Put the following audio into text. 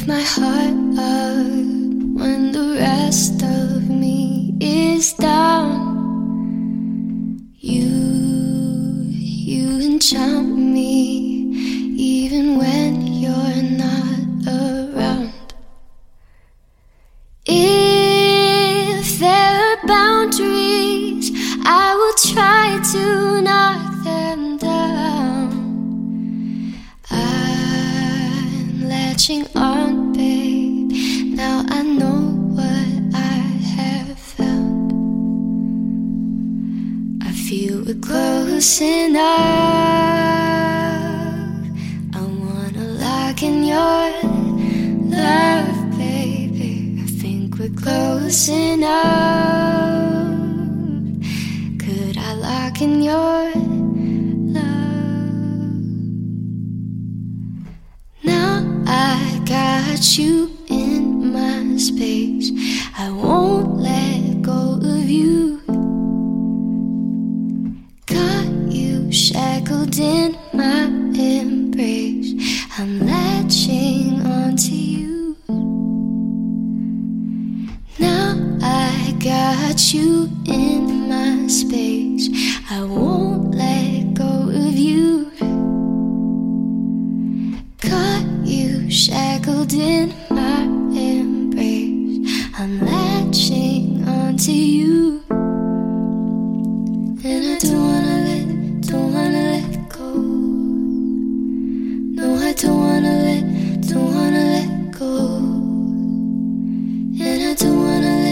lift my heart up when the rest of me is down. You enchant me even when you're not around. If there are boundaries, I will try to knock them down. I'm latching on, babe. Now I know what I have found. I feel we're close enough. I wanna lock in your love, baby. I think we're close enough. Could I lock in your love? Now I got you in my space. I won't let go of you. Got you shackled in my embrace. I'm latching onto you. Now I got you in my space. I won't let go of you. Got you shackled in my embrace. I'm latching onto you. And I don't wanna let go. No, I don't wanna let go. And I don't wanna